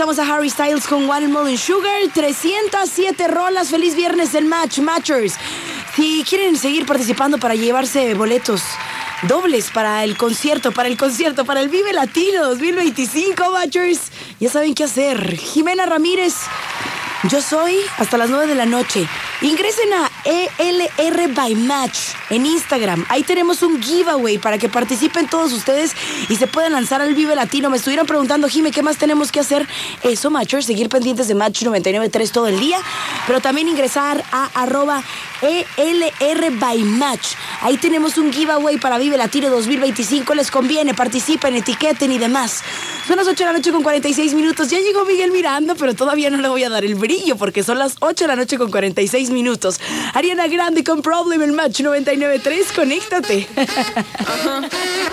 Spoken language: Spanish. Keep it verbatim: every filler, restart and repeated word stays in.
Vamos a Harry Styles con Watermelon Sugar, trescientas siete rolas. Feliz viernes del Match Matchers. Si quieren seguir participando para llevarse boletos dobles para el concierto, para el concierto, para el Vive Latino dos mil veinticinco, Matchers, ya saben qué hacer. Jimena Ramírez, yo soy hasta las nueve de la noche. Ingresen a E L R by Match en Instagram. Ahí tenemos un giveaway para que participen todos ustedes y se puedan lanzar al Vive Latino. Me estuvieron preguntando, Jime, ¿qué más tenemos que hacer? Eso, Matchers, seguir pendientes de Match noventa y nueve punto tres todo el día, pero también ingresar a arroba E L R by Match. Ahí tenemos un giveaway para Vive Latino dos mil veinticinco. Les conviene, participen, etiqueten y demás. Son las ocho de la noche con cuarenta y seis minutos. Ya llegó Miguel Miranda, pero todavía no le voy a dar el brillo porque son las ocho de la noche con cuarenta y seis minutos. Ariana Grande con Problem en Match noventa y nueve punto tres. Conéctate. Uh-huh.